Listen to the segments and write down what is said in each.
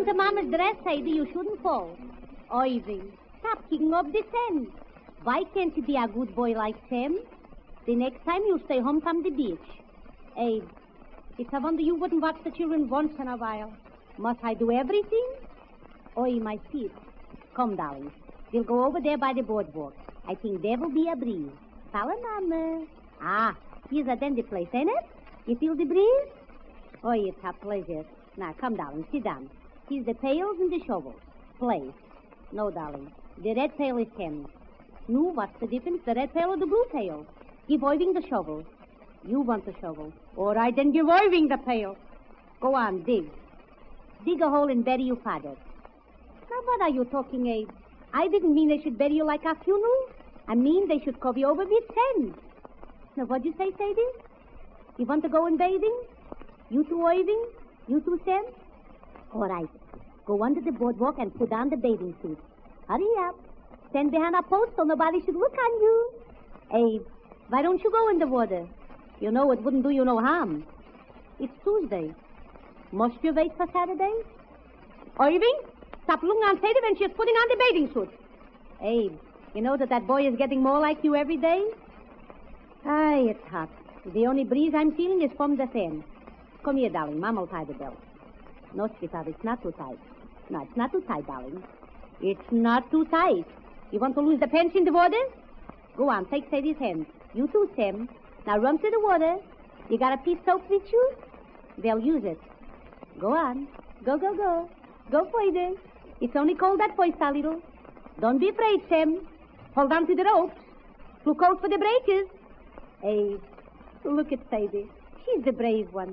the mama's dress, Sadie. You shouldn't fall. Irving, stop kicking up the sand. Why can't you be a good boy like Sam? The next time you stay home from the beach. Abe, it's a wonder you wouldn't watch the children once in a while. Must I do everything? Oi, my feet. Come, darling. We'll go over there by the boardwalk. I think there will be a breeze. Follow Mama. Ah, here's a dandy place, ain't it? You feel the breeze? Oh, it's a pleasure. Now, come, darling, sit down. Here's the pails and the shovels. Play. No, darling. The red pail is Sam's. No, what's the difference? The red pail or the blue pail? Give Irving the shovel. You want the shovel. All right, then give Irving the pail. Go on, dig. Dig a hole and bury your father. Now, what are you talking, Abe? I didn't mean they should bury you like a funeral. I mean they should cover you over with sand. Now, what'd you say, Sadie? You want to go in bathing? You two, Irving? You two, Sam? All right. Go under the boardwalk and put on the bathing suit. Hurry up. Stand behind a post so nobody should look on you. Abe, why don't you go in the water? You know it wouldn't do you no harm. It's Tuesday. Must you wait for Saturday? Irving, stop looking on Sadie when she's putting on the bathing suit. Abe, you know that boy is getting more like you every day? Aye, it's hot. The only breeze I'm feeling is from the fan. Come here, darling. Mom will tie the belt. No, sweetheart, it's not too tight. No, it's not too tight, darling. It's not too tight. You want to lose the pants in the water? Go on, take Sadie's hand. You too, Sam. Now run to the water. You got a piece of soap with you? They'll use it. Go on. Go, go, go. Go further. It's only cold that voice a little. Don't be afraid, Sam. Hold on to the ropes. Look out for the breakers. Hey, look at Sadie. She's the brave one.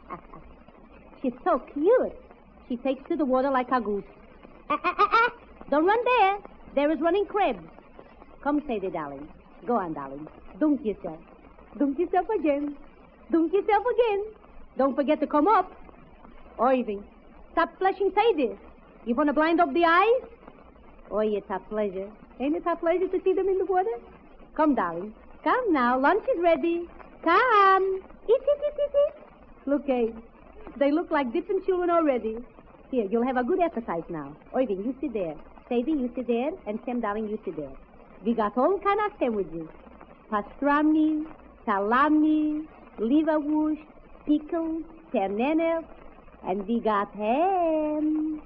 She's so cute. She takes to the water like a goose. Don't run there. There is running crabs. Come, Sadie, darling. Go on, darling. Dunk yourself. Dunk yourself again. Dunk yourself again. Don't forget to come up. Irving, stop splashing Sadie. You want to blind up the eyes? Oh, it's a pleasure. Ain't it a pleasure to see them in the water? Come, darling. Come now. Lunch is ready. Come. Eat. Look, Abe. They look like different children already. Here, you'll have a good appetite now. Irving, you sit there. Sadie, you sit there. And Sam, darling, you sit there. We got all kind of sandwiches. Pastrami, salami, liverwurst, pickles, ternenner, and we got ham.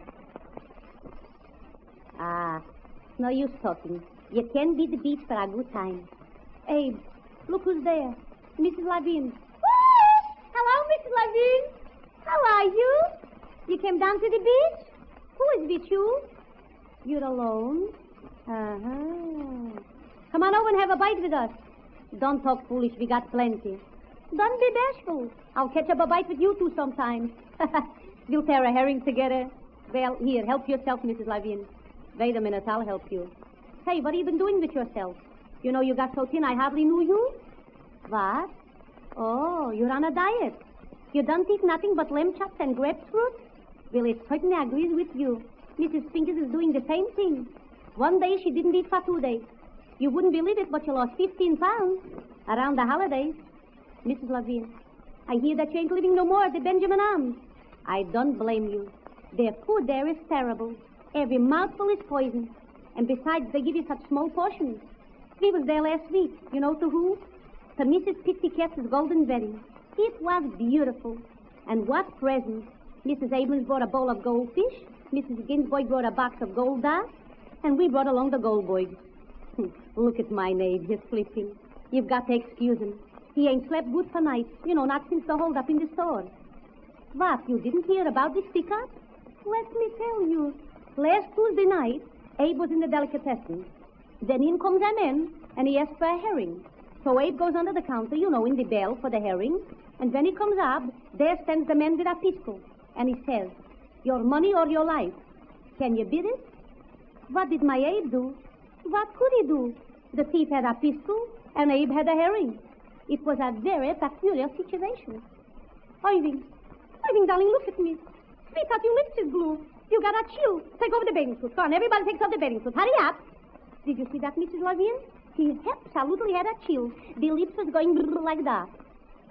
Ah, no use talking. You can beat the beach for a good time. Abe, look who's there. Mrs. Lavine. Hello, Mrs. Lavine. How are you? You came down to the beach? Who is with you? You're alone? Uh-huh. Come on over and have a bite with us. Don't talk foolish. We got plenty. Don't be bashful. I'll catch up a bite with you two sometime. We'll tear a herring together. Well, here, help yourself, Mrs. Lavine. Wait a minute, I'll help you. Hey, what have you been doing with yourself? You know, you got so thin I hardly knew you. What? Oh, you're on a diet. You don't eat nothing but lamb chops and grapefruit? Well, it certainly agrees with you. Mrs. Fingers is doing the same thing. One day she didn't eat for 2 days. You wouldn't believe it, but she lost 15 pounds around the holidays. Mrs. Lavine, I hear that you ain't living no more at the Benjamin Arms. I don't blame you. Their food there is terrible. Every mouthful is poison. And besides, they give you such small portions. We was there last week. You know to who? To Mrs. Pixie-Cass's golden wedding. It was beautiful. And what presents. Mrs. Abrams brought a bowl of goldfish. Mrs. Ginsburg brought a box of gold dust. And we brought along the Goldbergs. Look at my Abe. He's sleeping. You've got to excuse him. He ain't slept good for nights. You know, not since the hold-up in the store. What, you didn't hear about this pickup? Let me tell you. Last Tuesday night, Abe was in the delicatessen. Then in comes a man, and he asked for a herring. So Abe goes under the counter, you know, in the bell for the herring. And when he comes up, there stands the man with a pistol. And he says, your money or your life. Can you bid it? What did my Abe do? What could he do? The thief had a pistol, and Abe had a herring. It was a very peculiar situation. Irving, darling, look at me. Sweetheart, your lips is blue. You got a chill. Take over the bathing suit. Come on, everybody takes off the bathing suit. Hurry up. Did you see that, Mrs. Lavine? He absolutely had a chill. The lips was going like that.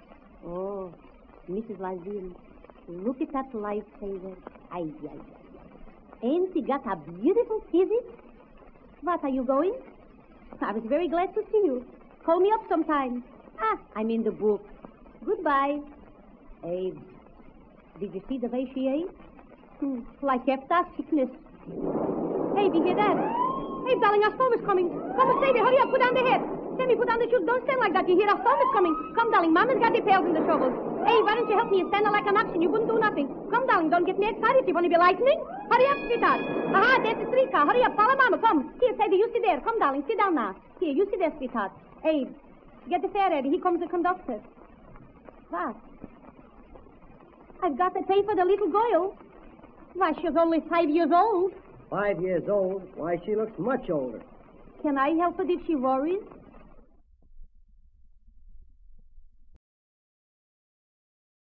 Oh, Mrs. Lavine, look at that lifesaver. Ay. Ain't he got a beautiful physique? What, are you going? I was very glad to see you. Call me up sometime. I'm in the book. Goodbye. Abe, did you see the way she ate? Like after sickness. Hey, do you hear that? Hey, darling, our storm is coming. Come on, Sadie, hurry up, put down the hat. Sammy, put down the shoes. Don't stand like that. You hear our storm is coming. Come, darling, Mama's got the pails and the shovels. Hey, why don't you help me? You stand there like an ox and you wouldn't do nothing. Come, darling, don't get me excited. You want to be lightning? Hurry up, sweetheart. Aha, there's the streetcar. Hurry up, follow Mama, come. Here, Sadie, you sit there. Come, darling, sit down now. Here, you sit there, sweetheart. Hey, get the fare ready. Here comes the conductor. What? I've got to pay for the little girl. Why, she's only 5 years old. 5 years old? Why, she looks much older. Can I help her if she worries?